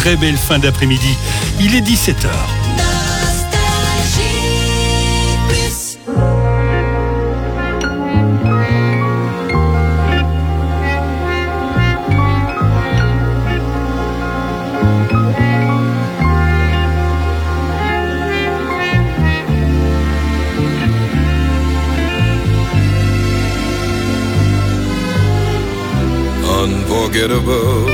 très belle fin d'après-midi. Il est 17h. Unforgettable,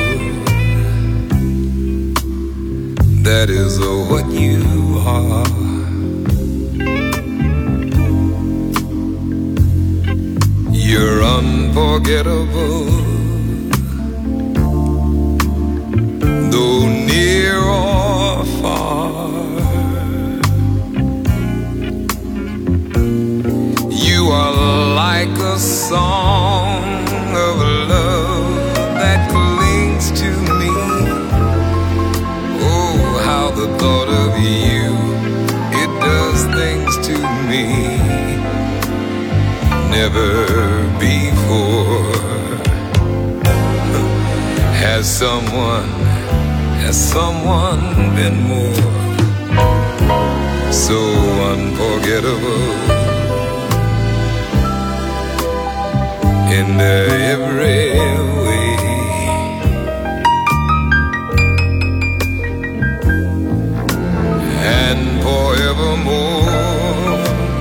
that is what you are. You're unforgettable, though near or far. You are like a song of love that clings to me. Oh, how the thought of you, it does things to me. Never before has someone been more so unforgettable in every way. And forevermore,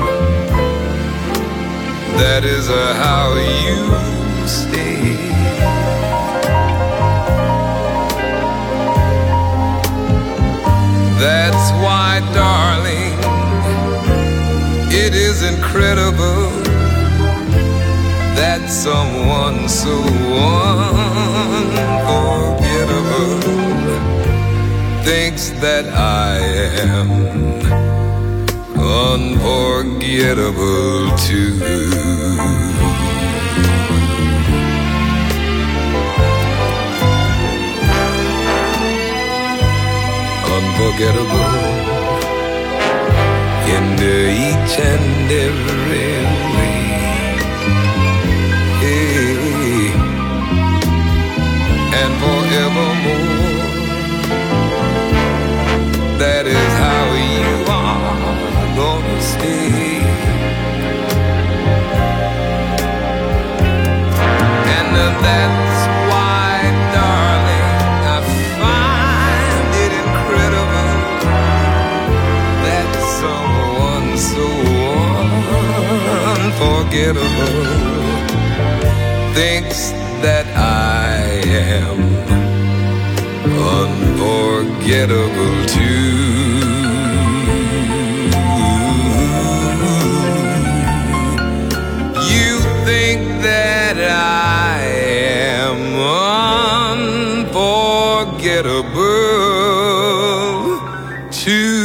that is how you stay. That's why, darling, it is incredible that someone so unforgettable thinks that I am unforgettable too. Unforgettable in each and every way. Hey. And forevermore, that is how you are gonna stay. And that's why, darling, I find it incredible that someone so unforgettable thinks that I am unforgettable too. You think that I am unforgettable too.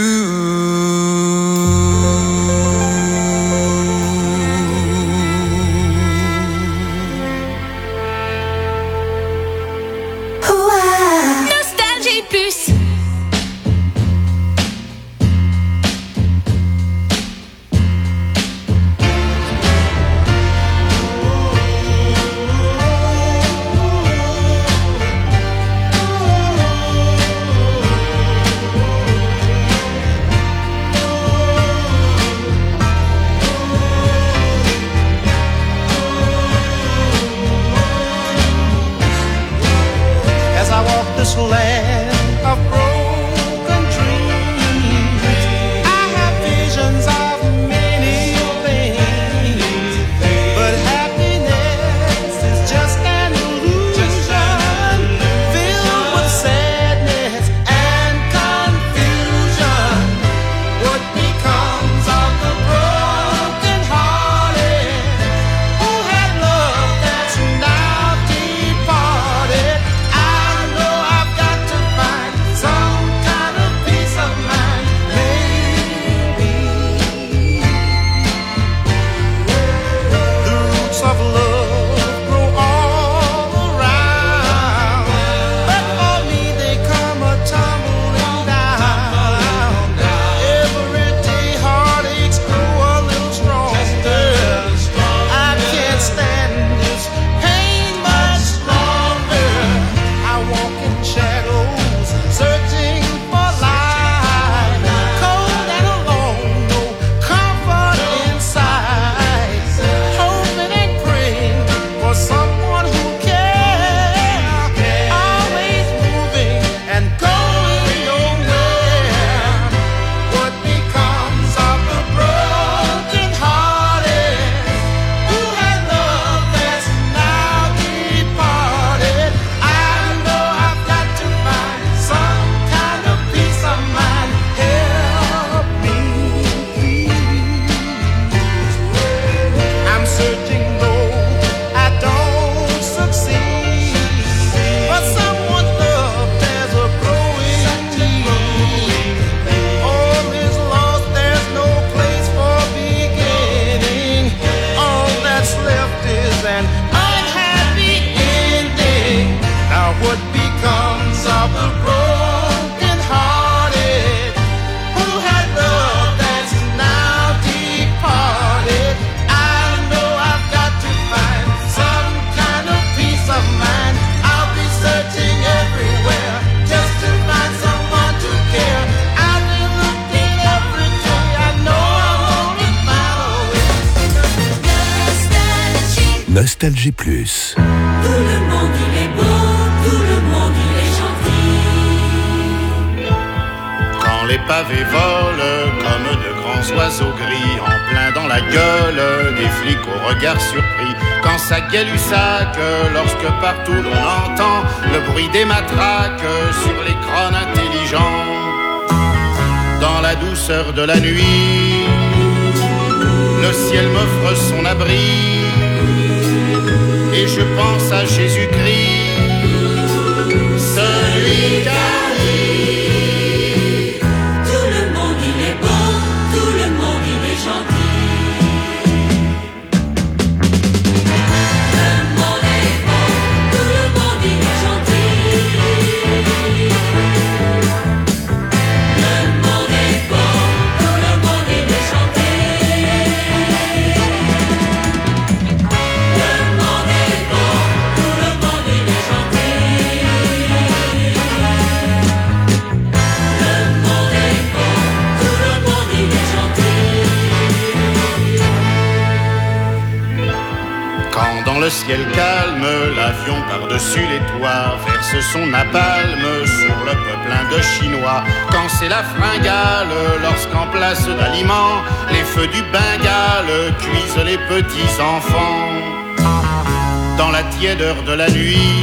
Nostalgie Plus. Tout le monde il est beau, tout le monde il est gentil. Quand les pavés volent comme de grands oiseaux gris en plein dans la gueule des flics au regard surpris. Quand ça gay-lussac, lorsque partout l'on entend le bruit des matraques sur les crânes intelligents. Dans la douceur de la nuit, le ciel m'offre son abri et je pense à Jésus-Christ, celui qui a dit tout le monde il est beau, tout le monde il est gentil. Le monde est beau, tout le monde il est gentil. Le monde est beau, tout le monde il est gentil. Le monde est beau, tout le monde il est gentil. Le monde est beau, tout le monde il est gentil. Quand dans le ciel calme, l'avion par-dessus les toits verse son napalm sur le peuple indochinois. Quand c'est la fringale, lorsqu'en place d'aliments, les feux du Bengale cuisent les petits enfants. Dans la tiédeur de la nuit,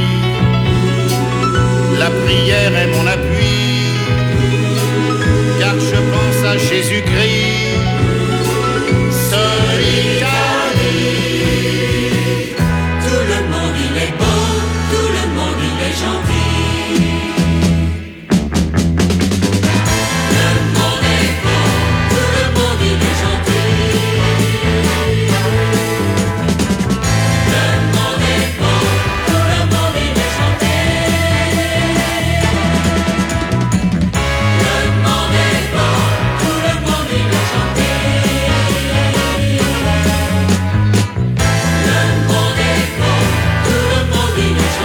la prière est mon appui, car je pense à Jésus-Christ, celui qui a dit Tout le monde il est beau, tout le monde il est gentil. Le monde est beau, tout le monde il est gentil. Le monde est beau, tout le monde il est gentil. Le monde est beau, tout le monde il est gentil. Le monde est beau, tout le monde il est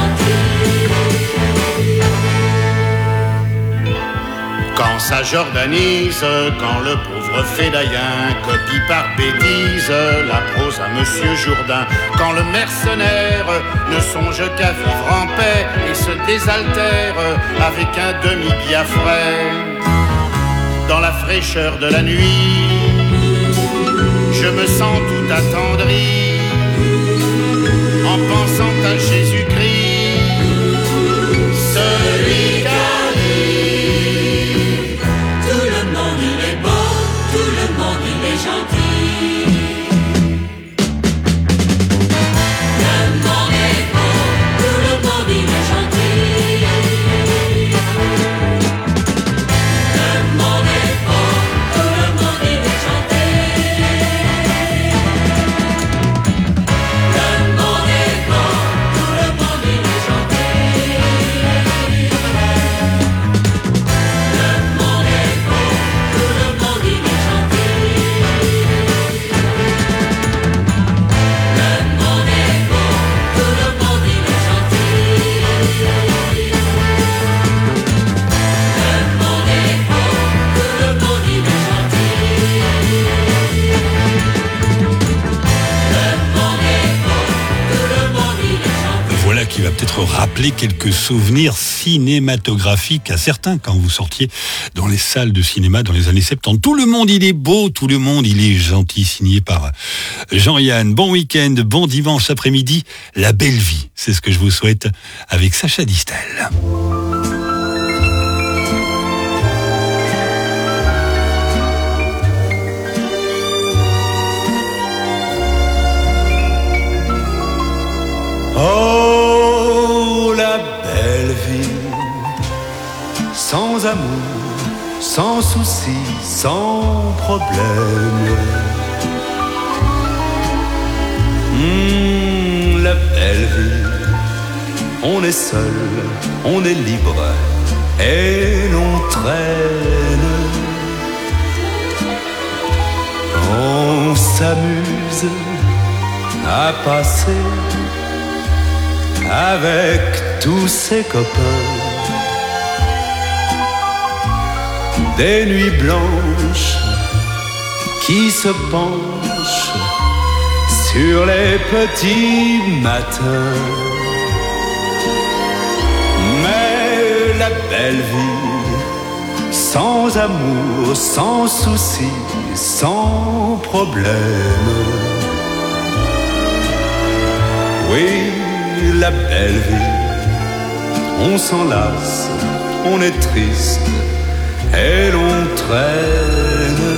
gentil. Quand ça jordanise, quand le pauvre fédaïen copie par bêtise la prose à Monsieur Jourdain, quand le mercenaire ne songe qu'à vivre en paix et se désaltère avec un demi-biafrais. Dans la fraîcheur de la nuit, je me sens tout attendri en pensant à Jésus-Christ, celui qui a dit Tout le monde il est beau, tout le monde il est gentil. Le monde est beau, tout le monde il est gentil. Le monde est beau, tout le monde il est gentil. Le monde est beau, tout le monde il est gentil. Le monde est beau, tout le monde il est gentil. Le monde est beau, tout le monde il est gentil. Le monde est beau, tout le monde il est gentil. Voilà qui va peut-être rappeler quelques souvenirs cinématographiques à certains quand vous sortiez dans les salles de cinéma dans les années 70. Tout le monde il est beau, tout le monde il est gentil, signé par Jean-Yann. Bon week-end, bon dimanche après-midi, la belle vie, c'est ce que je vous souhaite avec Sacha Distel. Oh, la belle vie, sans amour, sans souci, sans problème. La belle vie, on est seul, on est libre et l'on traîne. On s'amuse à passer avec tous ses copains des nuits blanches qui se penchent sur les petits matins. Mais la belle vie, sans amour, sans souci, sans problème. Oui, la belle vie, on s'en lasse, on est triste et l'on traîne.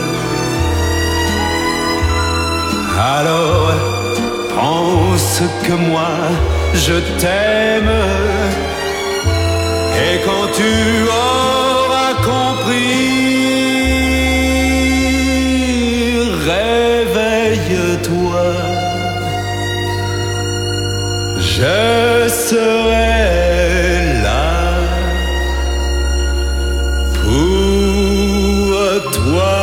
Alors, pense que moi, je t'aime. Et quand tu auras compris, réveille-toi. Je serai là pour toi.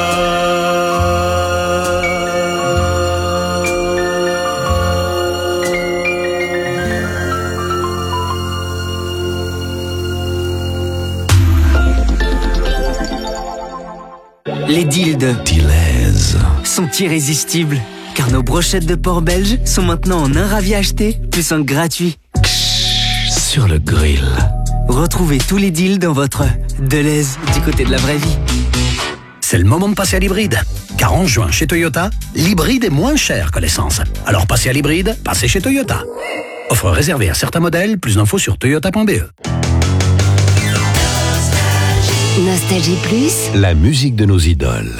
Les deals de Deleuze sont irrésistibles, car nos brochettes de porc belge sont maintenant en un ravi acheté, plus un gratuit. sur le grill. Retrouvez tous les deals dans votre Deleuze du côté de la vraie vie. C'est le moment de passer à l'hybride. Car en juin, chez Toyota, l'hybride est moins cher que l'essence. Alors passez à l'hybride, passez chez Toyota. Offre réservée à certains modèles, plus d'infos sur toyota.be. Nostalgie Plus, La musique de nos idoles.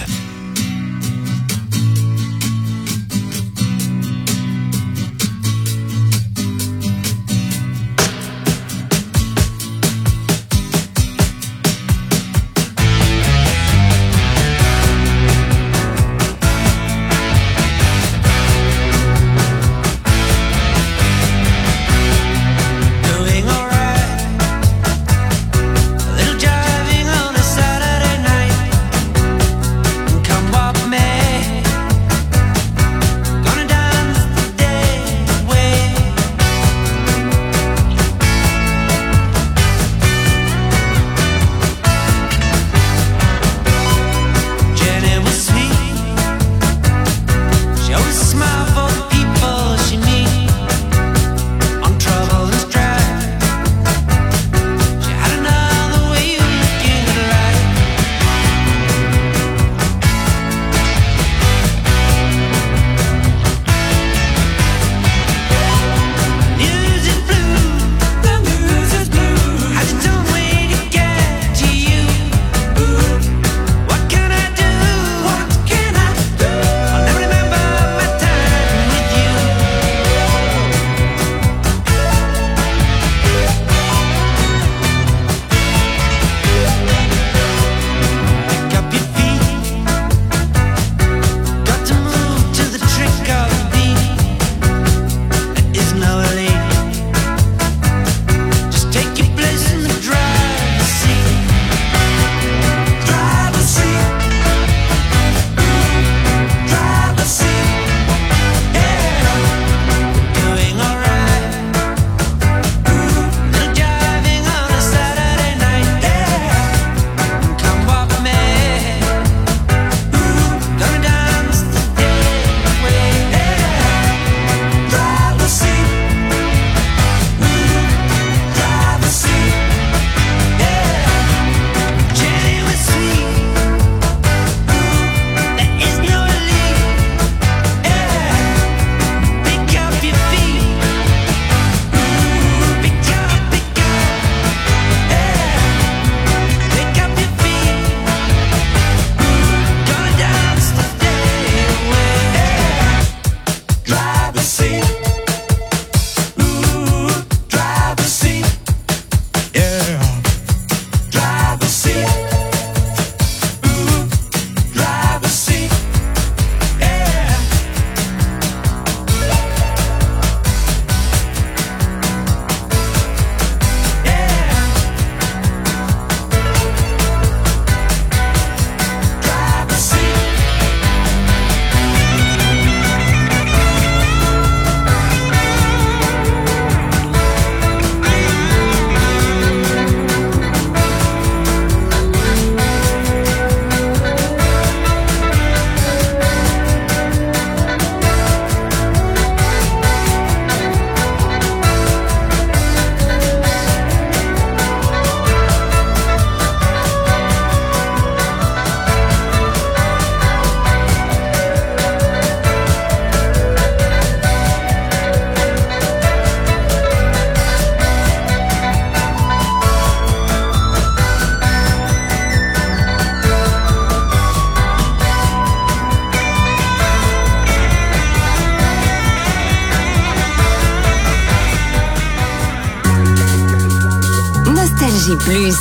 Nostalgie Plus.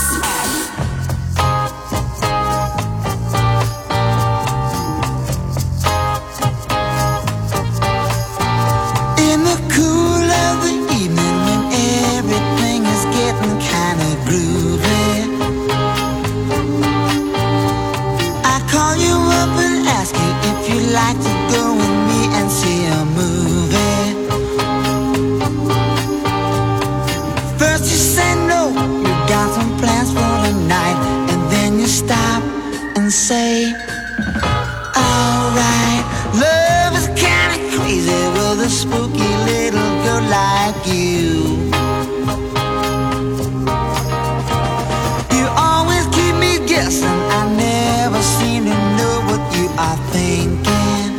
In the cool of the evening when everything is getting kind of groovy, I call you up and ask you if you'd like to go with me and see a movie. First you say no, you got some plans for the night, and then you stop and say, alright, love is kinda crazy with a spooky little girl like you. You always keep me guessing, I never seem to know what you are thinking.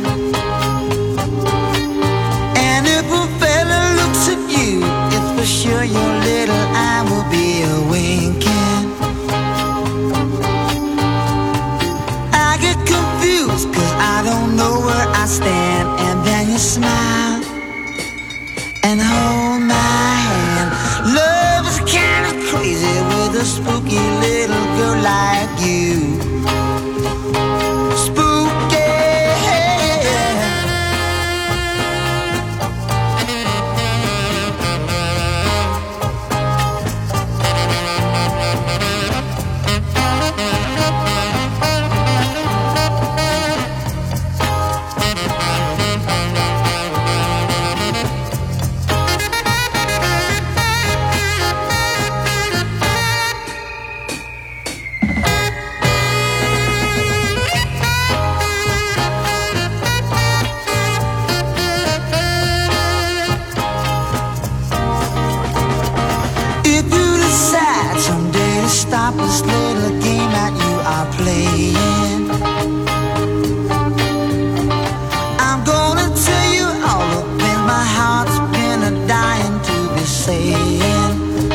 And if a fella looks at you, it's for sure your little eye will be a winking. I get confused cause I don't know where I stand, and then you smile and hold my hand. Love is kinda crazy with a spooky little girl like you. Spooky. If you decide someday to stop this little game that you are playing, I'm gonna tell you all the things my heart's been a dying to be saying.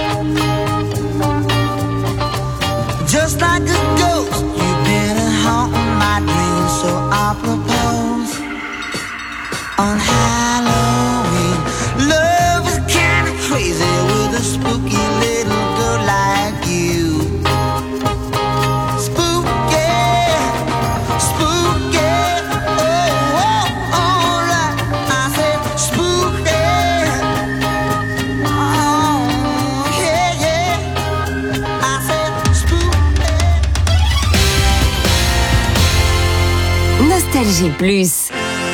Just like a ghost, you've been haunting my dreams, so I propose on Halloween. Love is kinda crazy with a spooky little girl like you. Spooky, spooky, oh, oh, alright. I said spooky, oh, yeah, yeah. I said spooky. Nostalgie Plus.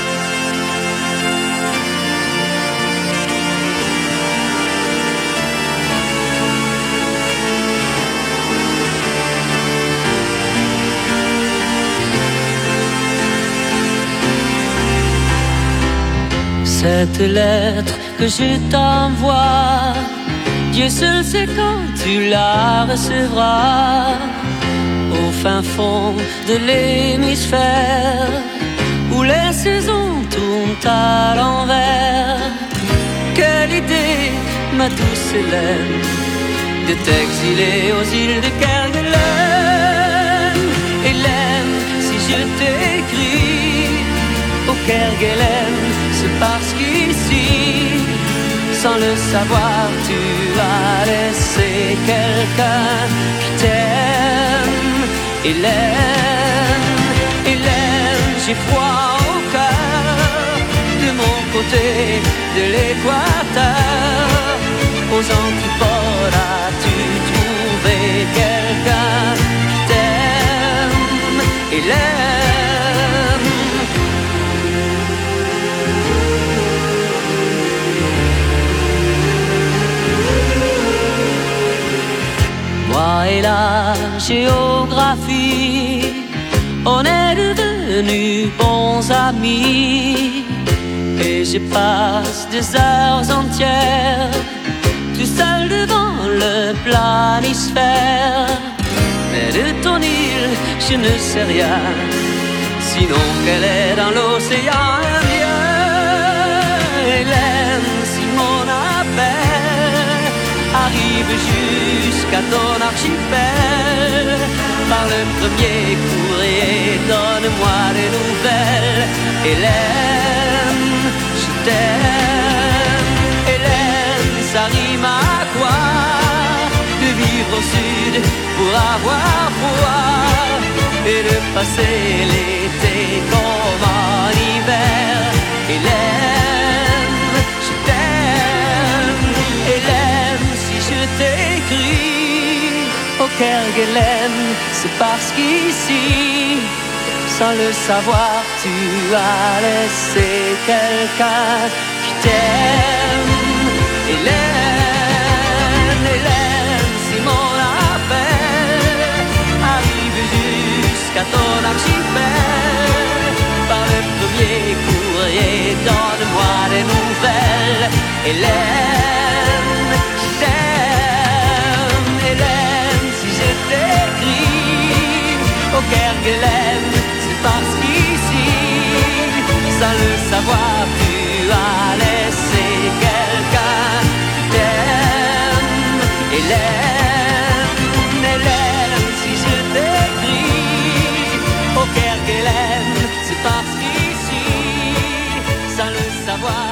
Cette lettre que je t'envoie, Dieu seul sait quand tu la recevras. Au fin fond de l'hémisphère, où les saisons tournent à l'envers. Quelle idée, ma douce Hélène, de t'exiler aux îles de Kerguelen. Hélène, si je t'écris au Kerguelen, c'est parce qu'ici, sans le savoir, tu as laissé quelqu'un qui t'aime. Hélène, Hélène, j'ai froid au cœur. De mon côté de l'équateur, aux antipodes, as-tu trouvé quelqu'un qui t'aime? Hélène. Moi et la géographie, on est devenus bons amis. Et je passe des heures entières tout seul devant le planisphère. Mais de ton île, je ne sais rien, sinon qu'elle est dans l'océan Indien. Hélène, si mon appel arrive jusqu'à ton archipel, par le premier courrier, donne-moi des nouvelles. Hélène, je t'aime. Hélène, ça rime à quoi de vivre vivre au sud pour avoir froid et de passer l'été comme en hiver. Hélène, je t'aime. Hélène, si je t'écris au Kerguelen, c'est parce qu'ici, sans le savoir, tu as laissé quelqu'un qui t'aime. Hélène, Hélène, si mon appel arrive jusqu'à ton archipel, par le premier courrier, donne-moi des nouvelles. Hélène, je t'aime. Hélène, si je t'écris au Kerguelen, c'est parce qu'ici, sans le savoir, tu as laissé quelqu'un qui t'aime. Hélène, Hélène, si je t'écris au Kerguelen, c'est parce qu'ici, sans le savoir,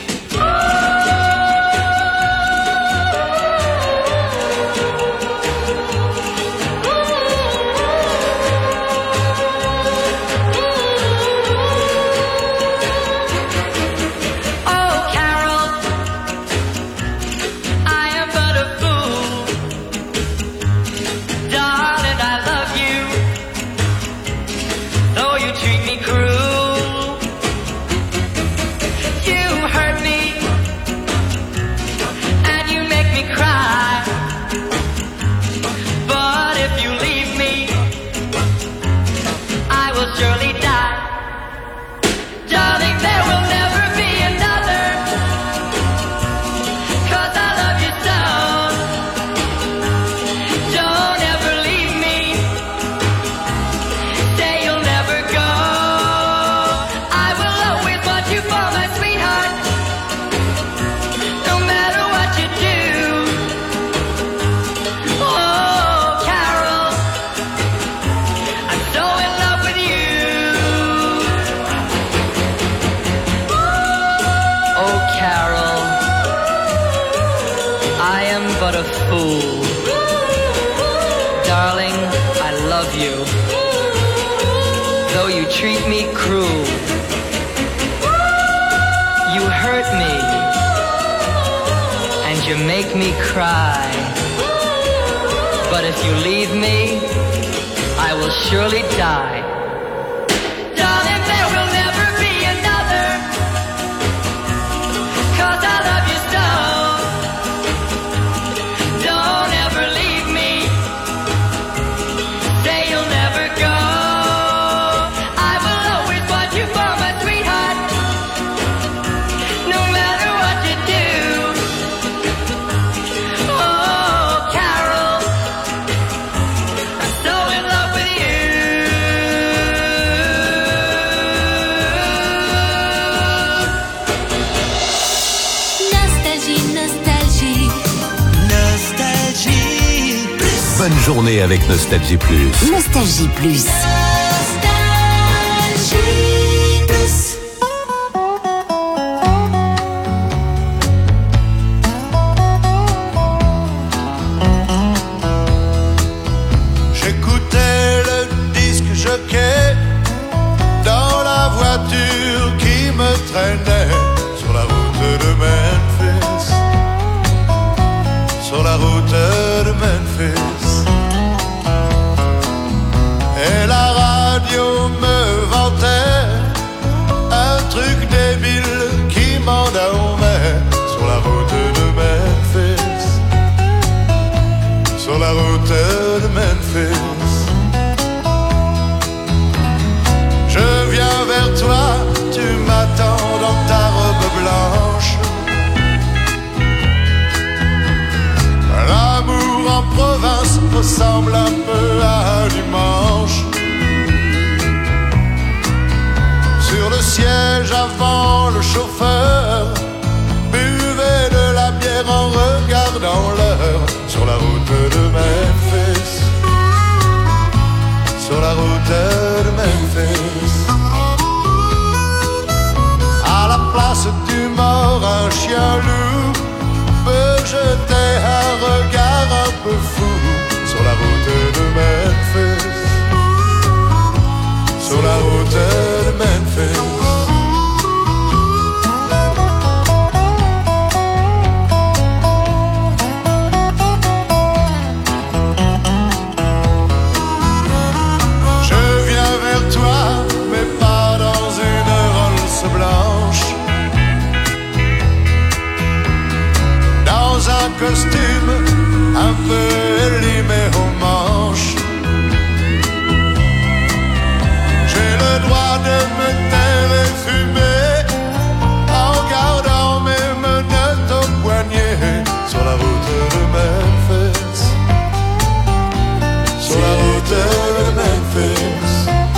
treat me cruel. You hurt me, and you make me cry. But if you leave me, I will surely die. Darling, there will never be another, 'cause I love you so. Don't ever leave me. Say you'll never go. Bonne journée avec Nostalgie Plus. Nostalgie Plus. J'écoutais le disque jockey dans la voiture qui me traînait sur la route de Memphis. Sur la route de Memphis. Et la radio me vantait un truc débile qui m'endormait sur la route de Memphis. Sur la route de Memphis. Je viens vers toi, tu m'attends dans ta robe blanche. L'amour en province ressemble un peu à un dimanche. Sur le siège avant, le chauffeur buvait de la bière en regardant l'heure. Sur la route de Memphis. Sur la route de Memphis. À la place du mort, un chien loup peut jeter un regard un peu fou costume un peu élimé aux manches. J'ai le droit de me taire et fumer en gardant mes menottes au poignet sur la route de Memphis. Sur la route de Memphis.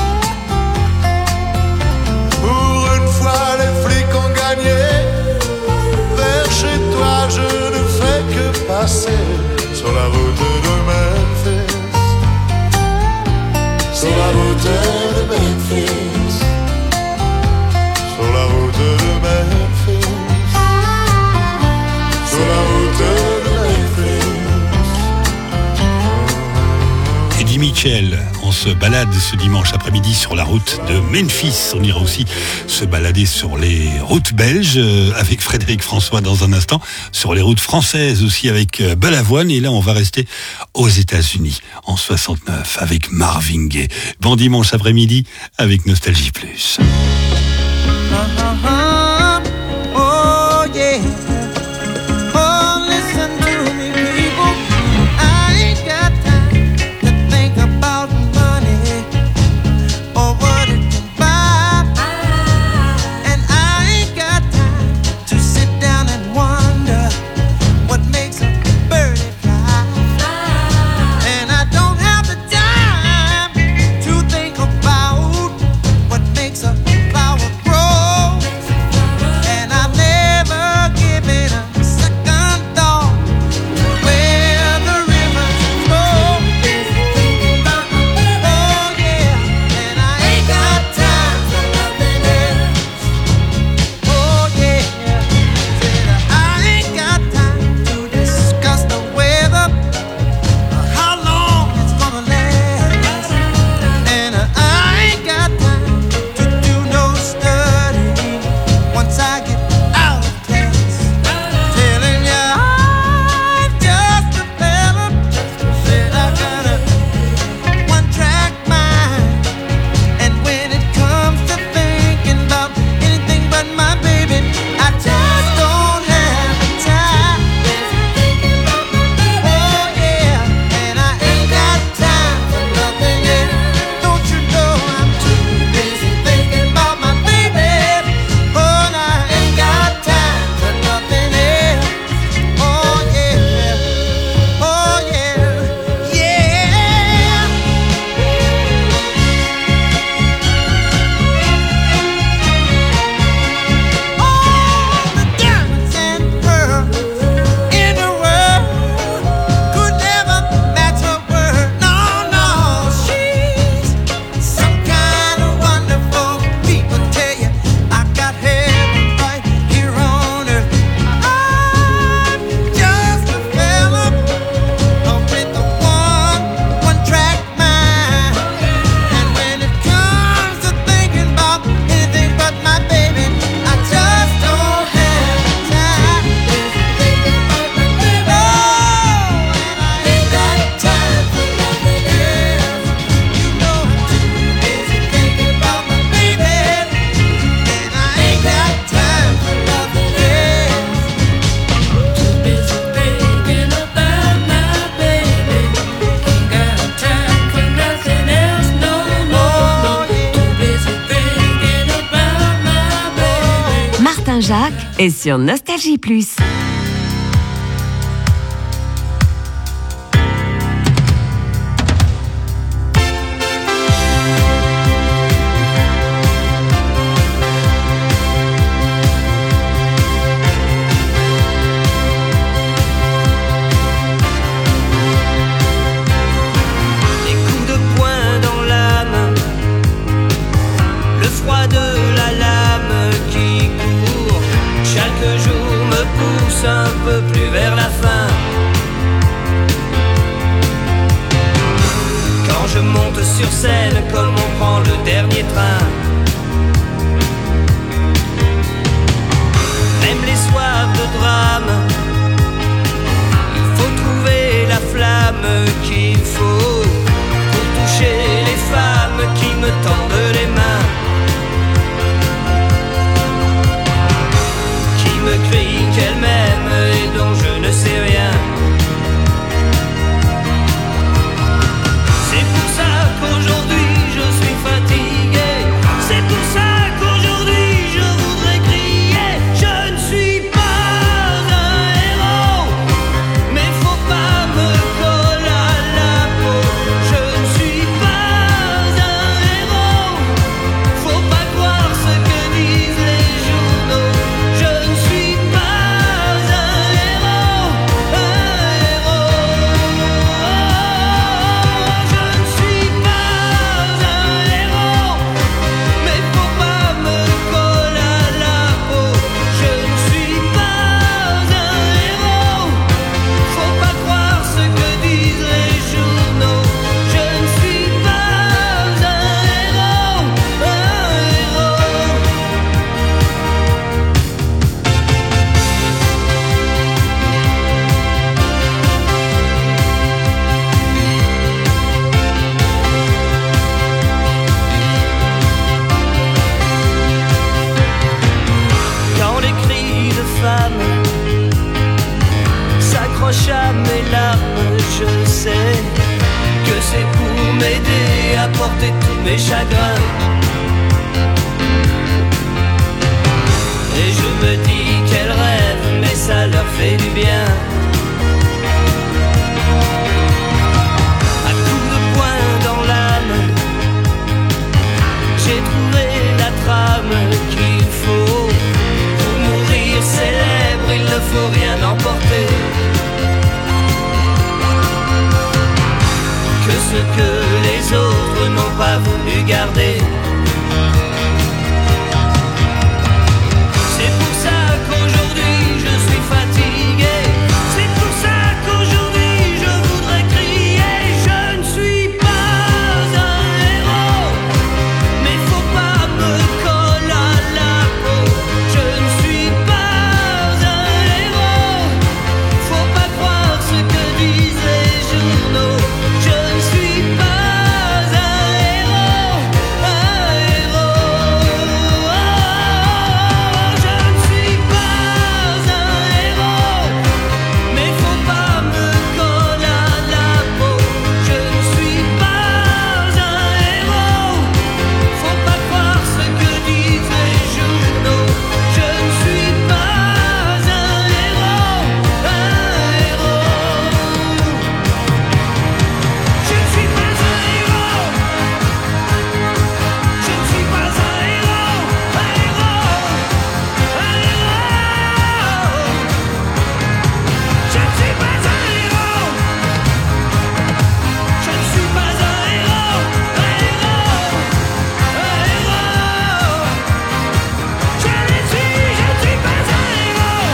Pour une fois les flics ont gagné. Vers chez toi je ne fais que passer sur la route de Memphis. Sur la route de Memphis. Sur la route de Memphis. Sur la route de Memphis. Eddie Mitchell, on se balade ce dimanche après-midi sur la route de Memphis. On ira aussi se balader sur les routes belges avec Frédéric François dans un instant, sur les routes françaises aussi avec Balavoine. Et là, on va rester aux États-Unis en 69 avec Marvin Gaye. Bon dimanche après-midi avec Nostalgie Plus. Oh yeah. Oh, listen to me, people. I ain't got time to think about money or what it can buy. And I ain't got time to sit down and wonder what makes a birdie fly. And I don't have the time to think about what makes a flower grow. And I've never given a second thought where the rivers flow. Oh yeah, and I ain't got time for nothing else. Oh yeah, said I ain't got time to discuss the weather, how long it's gonna last. And I ain't got time to do no studying once I get out of class. Telling ya I'm just developed. Said I got a one-track mind. And when it comes to thinking about anything but my baby, I just don't have the time. Oh yeah, and I ain't got time for nothing else. Don't you know I'm too busy thinking about my baby? Oh, and I ain't got time for nothing else. Oh yeah, oh yeah, yeah. All the diamonds and pearls in the world could never match her word. No, no, she's some kind of wonderful. People tell you I got heaven right here on earth. I'm just a fella with a one-track mind. And when it comes to thinking about anything but my baby, I just don't have time. Oh, and I ain't got time for nothing else. You know I'm too busy thinking about my baby, and I ain't got time for nothing else. Too busy thinking about my baby. Ain't got time for nothing else, no, no, no. Too busy thinking about my baby. Martin Jacques est sur Nostalgie Plus. Des coups de poing dans l'âme, le froid de la lame qui court chaque jour me pousse emporter tous mes chagrins. Et je me dis qu'elles rêvent, mais ça leur fait du bien. À coups de poing dans l'âme, j'ai trouvé la trame qu'il faut. Pour mourir célèbre, il ne faut rien emporter que ce que les autres n'ont pas voulu garder. C'est pour ça qu'aujourd'hui je suis fatigué. C'est pour ça qu'aujourd'hui je voudrais crier. Je ne suis pas un héros, mais faut pas me coller à la peau. Je ne suis pas un héros, faut pas croire ce que disent les journaux. Je ne suis pas un héros, un héros. Je ne suis pas un héros, mais faut pas me coller à la peau. Je ne suis pas un héros, faut pas croire ce que disent les journaux. Je ne suis pas un héros, un héros. Je ne suis pas un héros. Je ne suis pas un héros, un héros, un héros. Je ne suis pas un héros. Je ne suis pas un héros, un héros, un héros. Je ne suis pas un héros.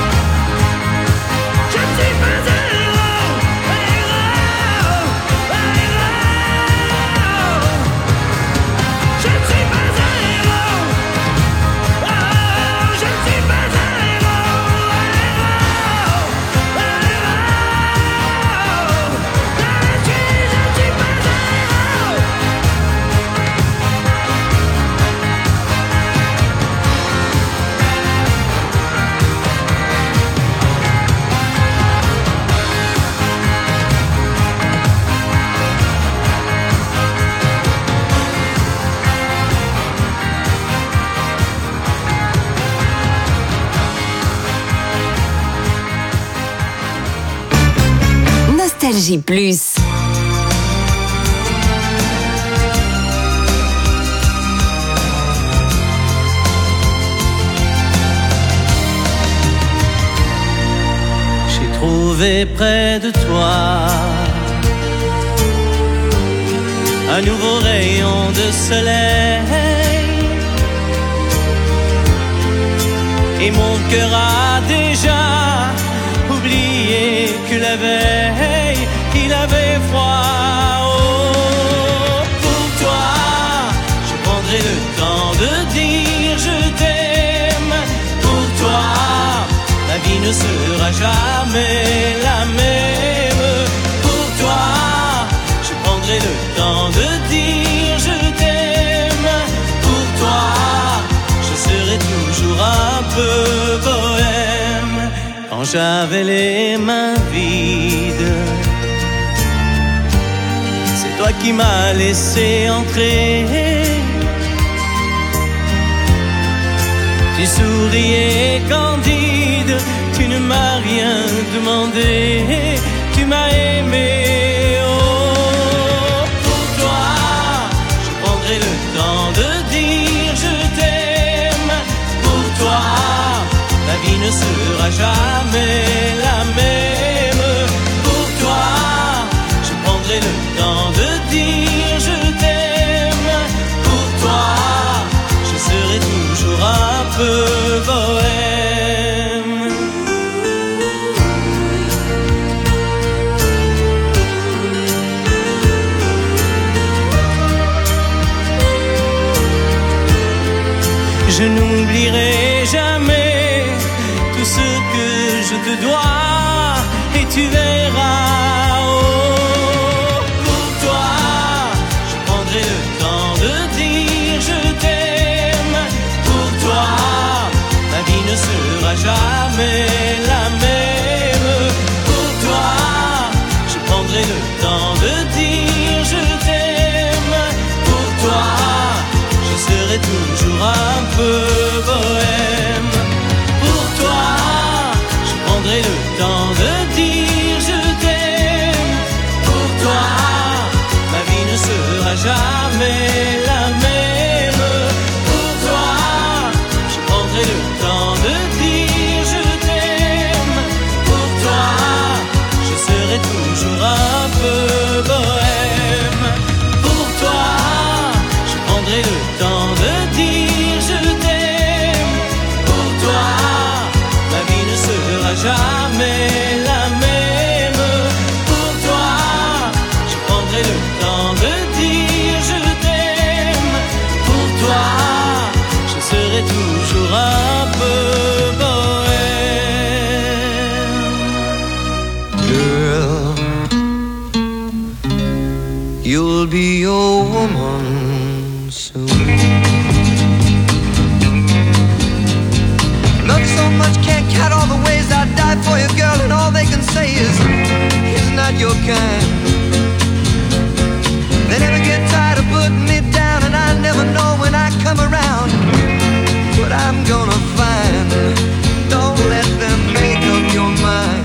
Je ne suis pas un héros, un héros, un héros. Je ne suis pas un héros. Je ne suis pas un héros, un héros, un héros. Je ne suis pas un héros. Nostalgie Plus. J'ai trouvé près de toi un nouveau rayon de soleil, et mon cœur a déjà oublié que la veille il avait froid. Oh, pour toi, je prendrai le temps de dire je t'aime. Pour toi, la vie ne sera jamais la même. Pour toi, je prendrai le temps de dire je t'aime. Pour toi, je serai toujours un peu bohème. Quand j'avais les mains vides, c'est toi qui m'as laissé entrer. Tu souriais candide, tu ne m'as rien demandé, tu m'as aimé. Oh, pour toi, je prendrai le temps de dire je t'aime. Pour toi, la vie ne sera jamais la même. Pour toi, je prendrai le temps de dire je t'aime. Pour toi, je serai toujours un peu bohème. Je n'oublierai jamais tout ce que je te dois, et tu verras. Oh, pour toi, je prendrai le temps de dire je t'aime. Pour toi, ma vie ne sera jamais la même. Pour toi, je prendrai le temps de dire je t'aime. be your woman soon. Love you so much, can't count all the ways I'd die for you, girl, and all they can say is, he's not your kind. They never get tired of putting me down, and I never know when I come around what I'm gonna find. Don't let them make up your mind.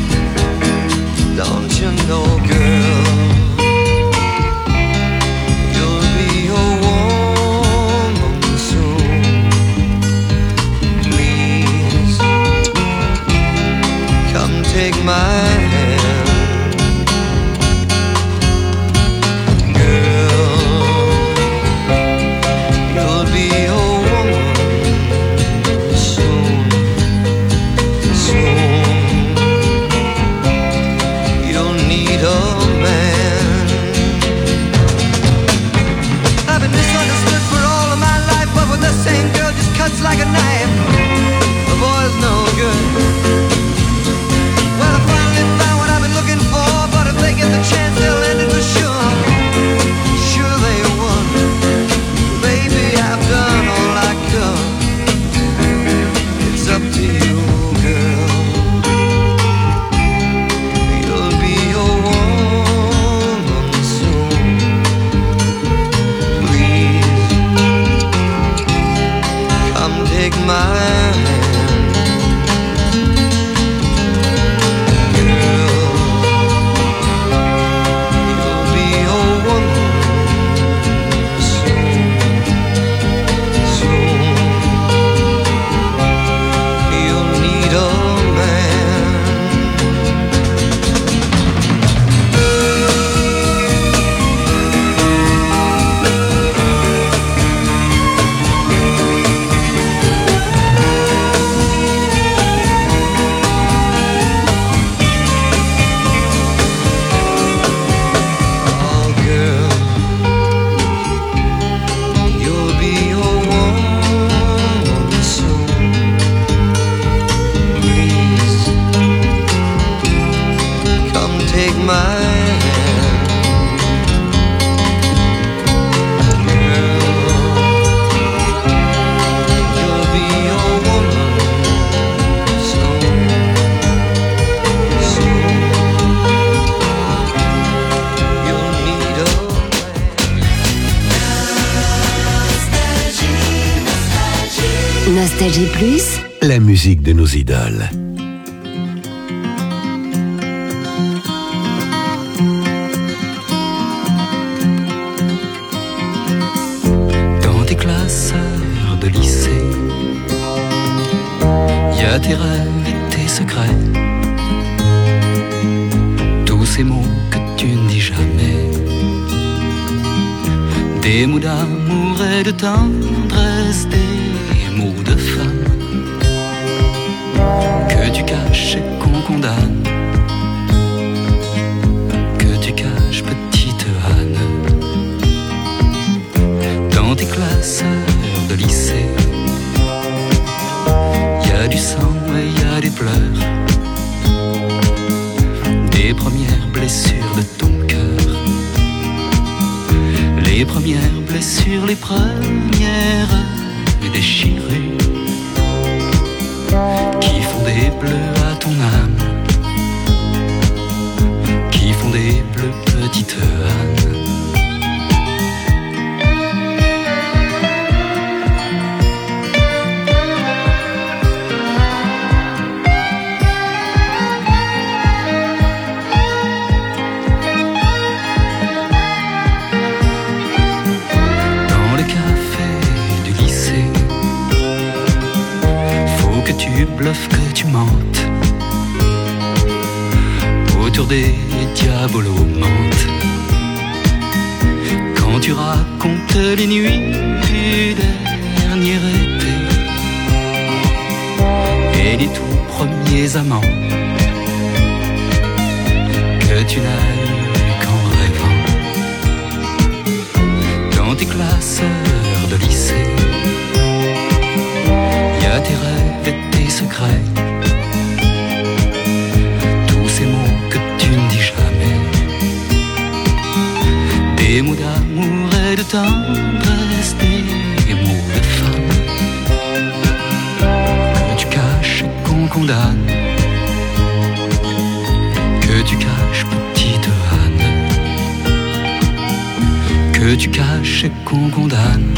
Don't you know, girl, you'll be a woman soon. Please, come take my hand. Like a knife, the boy's no good. Well, I finally found what I've been looking for, but if they get the chance, they'll end it for sure. Sure they won. Baby, I've done all I could. It's up to you, girl. You'll be a woman soon. Please, come take my hand. Girl, you'll be a woman soon. Soon, you'll need a man. Nostalgie Plus, la musique de nos idoles. Dans tes classeurs de lycée, y a tes rêves et tes secrets, tous ces mots que tu ne dis jamais, des mots d'amour et de tendresse, des mots de femme que tu caches et qu'on condamne, que tu caches, petite Anne. Dans tes classeurs de lycée, y a du sang et y a des pleurs, des premières blessures de ton cœur, les premières blessures, les premières déchirures qui font des bleus à ton âme, qui font des bleus, petite Anne. Bluff que tu mentes autour des diabolomantes, quand tu racontes les nuits du dernier été et les tout premiers amants que tu n'as eu qu'en rêvant. Dans tes classeurs de lycée, y a tes rêves et tes secrets, tous ces mots que tu ne dis jamais, des mots condamne, que tu caches, petite Anne, que tu caches et qu'on condamne,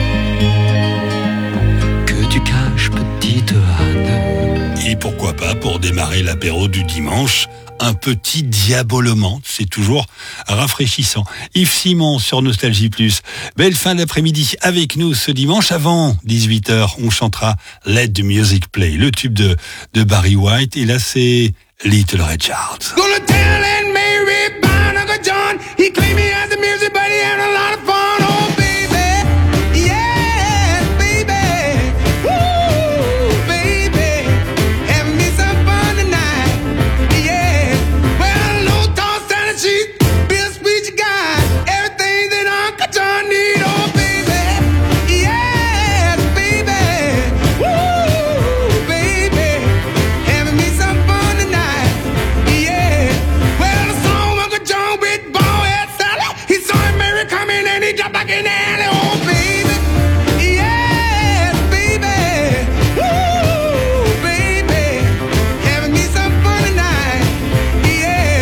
que tu caches, petite Anne. Et pourquoi pas, pour démarrer l'apéro du dimanche, un petit diabolement, c'est toujours rafraîchissant. Yves Simon sur Nostalgie Plus. Belle fin d'après-midi avec nous ce dimanche. Avant 18h, on chantera Let the Music Play, le tube de Barry White. Et là, c'est Little Richard. Gonna tell Aunt Mary about Uncle John. He claimed he had the music, but he had a lot of fun. Oh, baby, yeah, baby, woo, baby, having me some fun tonight, yeah. Well, low tall standing sheet, Bill Sweet, you got everything that Uncle John need. Oh, baby, yeah, baby, woo, baby, having me some fun tonight, yeah. Well, the song Uncle John with Ballhead Sally, he saw him Mary coming and he dropped back in the alley. Oh, baby, yeah, baby, woo, baby, having me some fun tonight, yeah.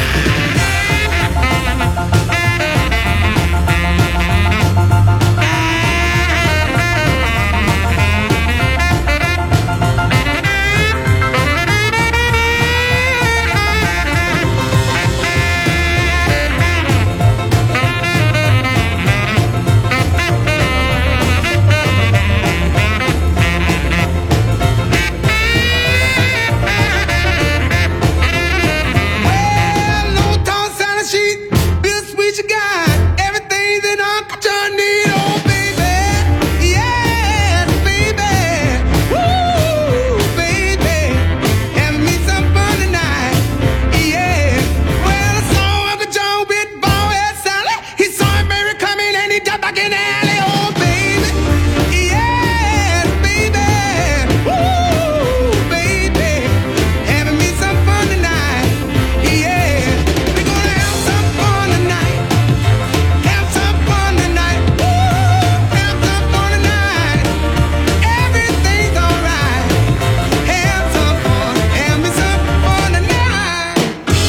Well, low tall Santa sheet, Bill Sweet, you got everything that Uncle John need. Oh, baby, yes, baby, woo, baby, having me some fun tonight, yeah. Well, I saw Uncle John with Ballhead Sally. He saw him Mary coming and he jumped back in the alley. Oh, baby, yes, baby, woo, baby, having me some fun tonight, yeah. We're gonna have some fun tonight, have some fun tonight, woo, have some fun tonight. Everything's alright. Have some fun, have me some fun tonight.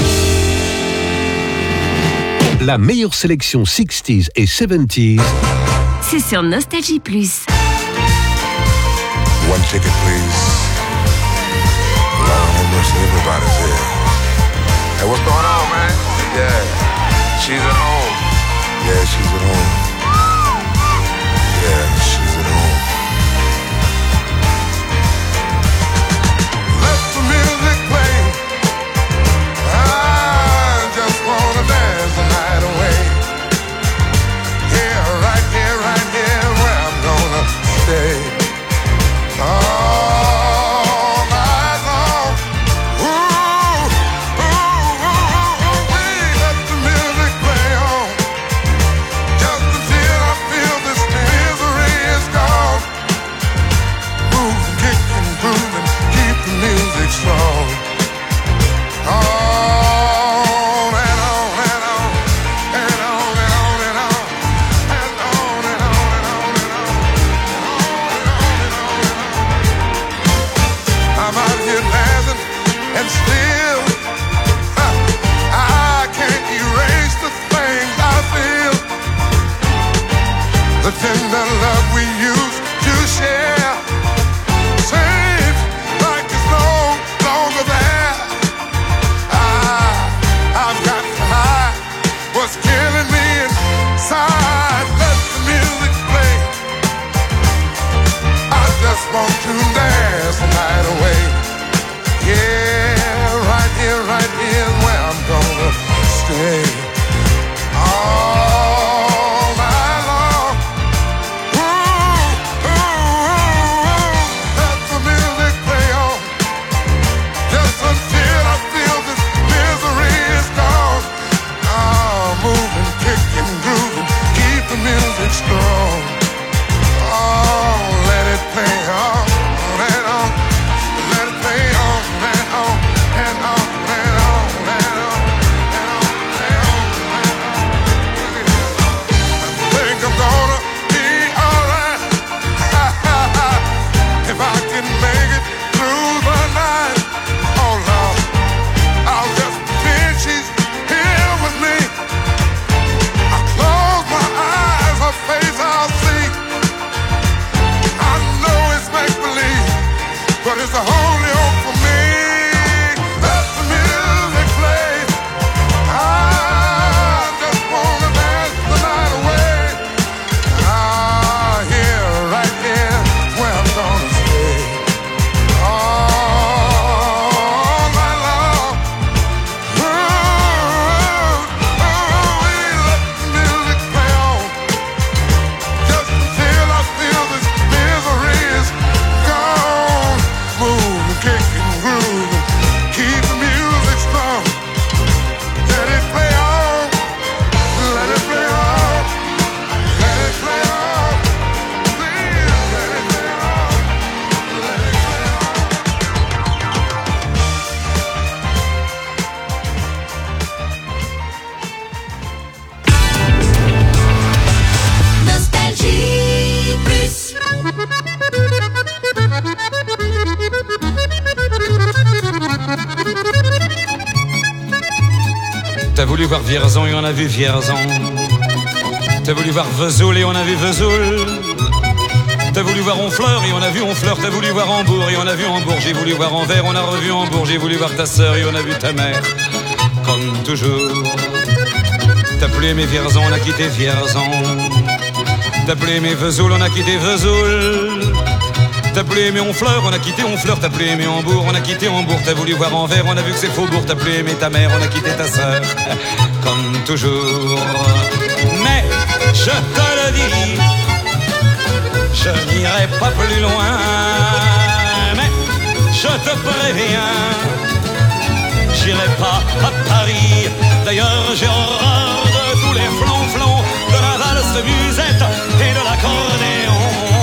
La meilleure sélection 60s et 70s. C'est sur Nostalgie Plus. One ticket, please. Lord have mercy, everybody's here. Hey, what's going on, man? Yeah, she's at home. Yeah, she's at home. Yeah, she's at home. Let the music play. I just wanna dance the night away. Here, right here, where I'm gonna stay. All night long. Ooh, let the music play on. Just until I feel this misery is gone. Move, kick and groove and keep the music strong. On and on and on and on and on and on and on and on and on and on. I'm out here dancing and still I can't erase the things I feel. The tender love we used to share seems like it's no longer there. I've got to hide what's killing me inside. Let the music play. I just want to dance the night away. Yeah, right here is where I'm gonna stay. All night long. Ooh, let the music play on. Just until I feel this misery is gone. Moving, kicking, grooving, keep the music strong. Oh, let it play on and on. Let it play on and on and on and on and on and on and on. is the only hope for me. Let the music play. I just wanna dance the night away. Here, right here, where I'm gonna stay. All night long. Let the music play on. Just until I feel this misery is gone. Move and kick and groove and keep the music strong. Let it play on. Let it play on. Let it play on. Please let it play on. Let it play on. Nostalgie Plus. T'as voulu voir Vierzon et on a vu Vierzon. T'as voulu voir Vesoul et on a vu Vesoul. T'as voulu voir Honfleur et on a vu Honfleur. T'as voulu voir Hambourg et on a vu Hambourg. J'ai voulu voir Anvers, on a revu Hambourg. J'ai voulu voir ta sœur et on a vu ta mère. Comme toujours. T'as plus aimé Vierzon, on a quitté Vierzon. T'as plus aimé Vesoul, on a quitté Vesoul. T'as plus aimé Honfleur, on a quitté Honfleur. T'as plus aimé Hambourg, on a quitté Hambourg. T'as voulu voir Anvers, on a vu que c'est Faubourg. T'as plus aimé ta mère, on a quitté ta sœur. Comme toujours. Mais je te le dis, je n'irai pas plus loin. Mais je te préviens, j'irai pas à Paris. D'ailleurs j'ai horreur de tous les flonflons, de la valse musette et de l'accordéon.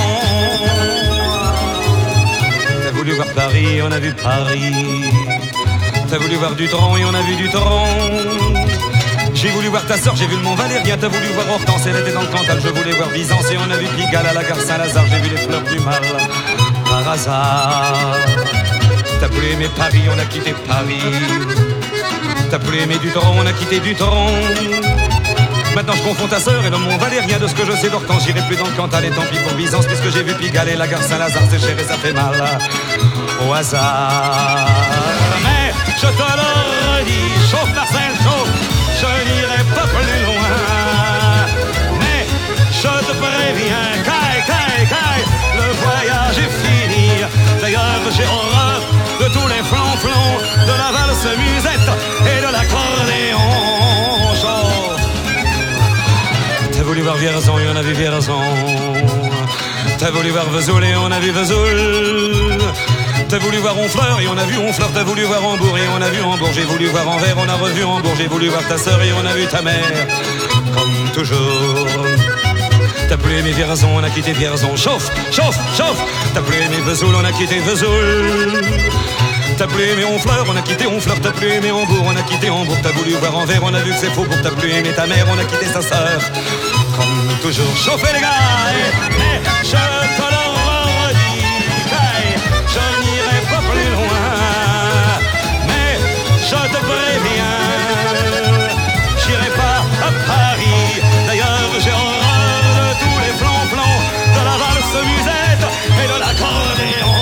T'as voulu voir Paris, on a vu Paris. T'as voulu voir Dutron et on a vu Dutron. J'ai voulu voir ta sœur, j'ai vu le Mont Valérien. T'as voulu voir Hortense, elle était dans le Cantal. Je voulais voir Byzance et on a vu Pigalle à la gare Saint-Lazare. J'ai vu les fleurs du mal par hasard. T'as plus aimé Paris, on a quitté Paris. T'as plus aimé Dutron, on a quitté Dutron. Maintenant je confonds ta sœur et le Mont Valérien. De ce que je sais d'Hortense, j'irai plus dans le Cantal. Et tant pis pour Byzance, puisque j'ai vu Pigalle et la gare Saint-Lazare. C'est cher et ça fait mal au hasard. Mais je te le redis, chauffe Marcel, chauffe. Je n'irai pas plus loin. Mais je te préviens, caille, le voyage est fini. D'ailleurs j'ai horreur de tous les flonflons, de la valse musette et de l'accordéon. Chauffe. T'as voulu voir Vierzon et on a vu Vierzon. T'as voulu voir Vesoul et on a vu Vesoul. T'as voulu voir Honfleur et on a vu Honfleur. T'as voulu voir Hambourg et on a vu Hambourg. J'ai voulu voir Anvers, on a revu Hambourg. J'ai voulu voir ta sœur et on a vu ta mère. Comme toujours. T'as plus aimé Vierzon, on a quitté Vierzon. Chauffe. T'as plus aimé Vesoul, on a quitté Vesoul. T'as plus aimé Honfleur, on a quitté Honfleur. T'as plus aimé Hambourg, on a quitté Hambourg. T'as voulu voir Anvers, on a vu que c'est faux. T'as plus aimé ta mère, on a quitté sa sœur. Comme toujours. Chauffez les gars. Mais je te le redis, je n'irai pas plus loin. Mais je te préviens, j'irai pas à Paris. D'ailleurs j'ai horreur de tous les flonflons, de la valse musette et de l'accordéon.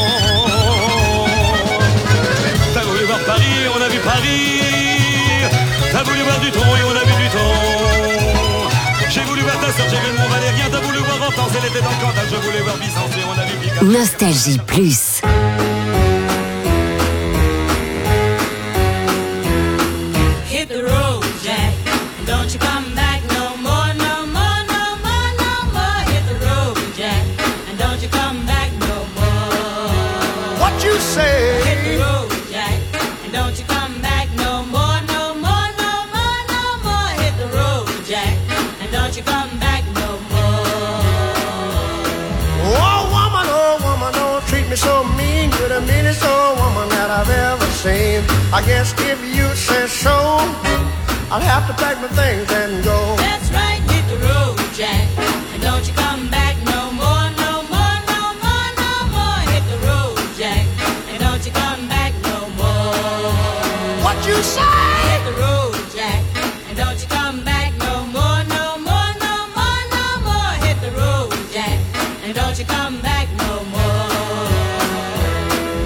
T'as voulu voir Paris, on a vu Paris. T'as voulu voir Dutron et on a vu Dutron. J'ai voulu voir ta sœur, j'ai vu le Mont Valérien. T'as voulu voir Hortense, elle était dans le Cantal. Je voulais voir Byzance et on a vu Pigalle. Nostalgie Plus. Hit the road, Jack. Don't you come back no more, no more, no more, no more. Hit the road, Jack. And don't you come back no more. What you say? Hit the road, Jack. And don't you come back no more, no more, no more, no more. Hit the road, Jack. And don't you come back no more. Oh woman, don't treat me so mean. You're the meanest old woman that I've ever seen. I guess if you say so, I'll have to pack my things and go. That's right, hit the road, Jack. And don't you come back no more, no more, no more, no more. Hit the road, Jack. And don't you come back no more. What you say? Hit the road, Jack. And don't you come back no more, no more, no more, no more. Hit the road, Jack. And don't you come back no more.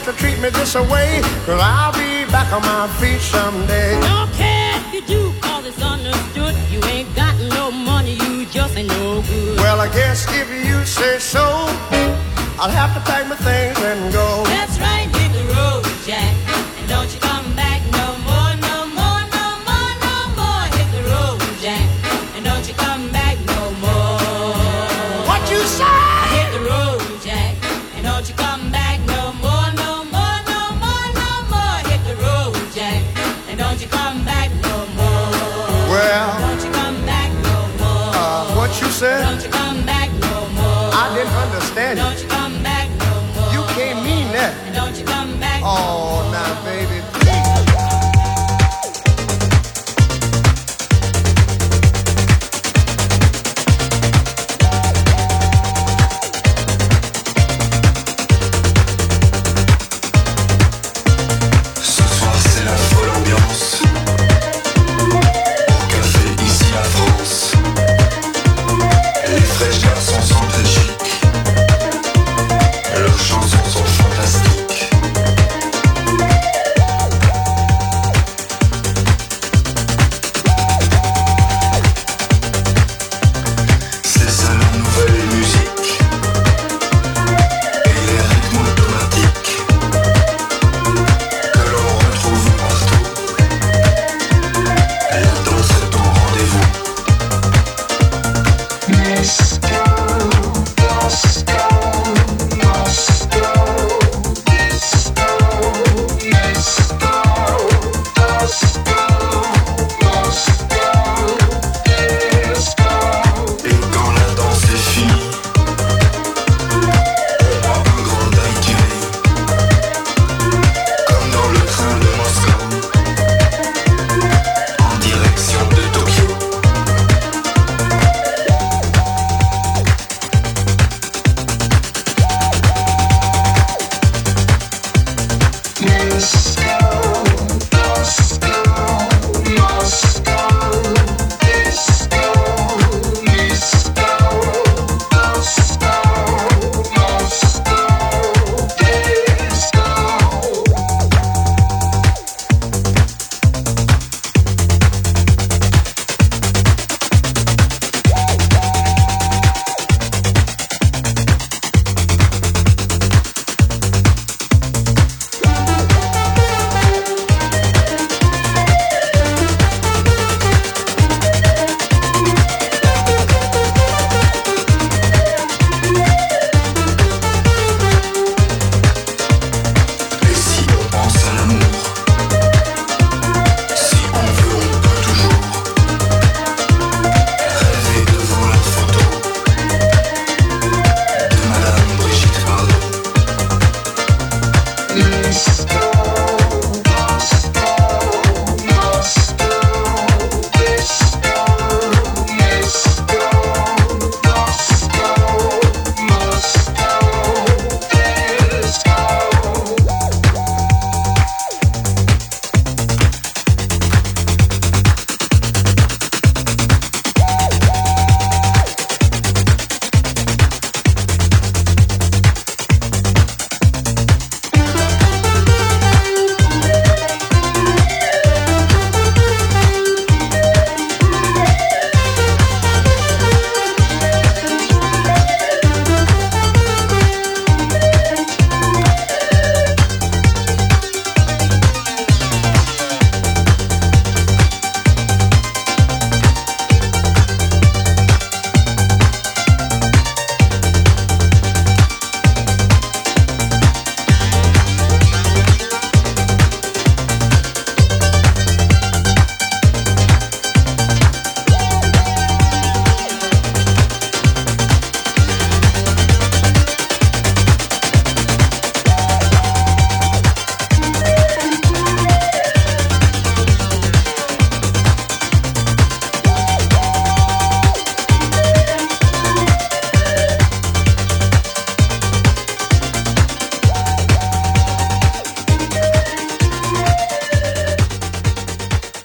to treat me this way, 'cause I'll be back on my feet someday. Don't care if you do, 'cause it's understood. You ain't got no money, you just ain't no good. Well, I guess if you say so, I'll have to pack my things and go. That's right, hit the road, Jack, and don't you come back no more, no more, no more, no more. Hit the road, Jack, and don't you come back no more. What you say? Hit the road, Jack, and don't you come back no more, no more, no more, no more. Hit the road, Jack, and don't you come back no more. Well, don't you come back no more. What you said? Don't you come back no more. I didn't understand Don't you come back no more. You can't mean that. And don't you come back Oh, no more. now, baby. Ce soir c'est la folle ambiance. Au café ici à France. Les fraîches garçons sont très chics. Leurs chansons sont fantastiques. C'est ça la nouvelle musique. Et les rythmes automatiques que l'on retrouve partout. La danse est au rendez-vous. Et quand la danse est finie, on prend un grand daiquiri. Comme dans le train de Moscou, en direction de Tokyo. Et si on pense à l'amour, si on veut, on peut toujours rêver devant la photo de Madame Brigitte Bardot.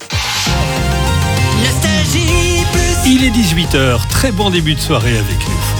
Il est 18h, très bon début de soirée avec nous.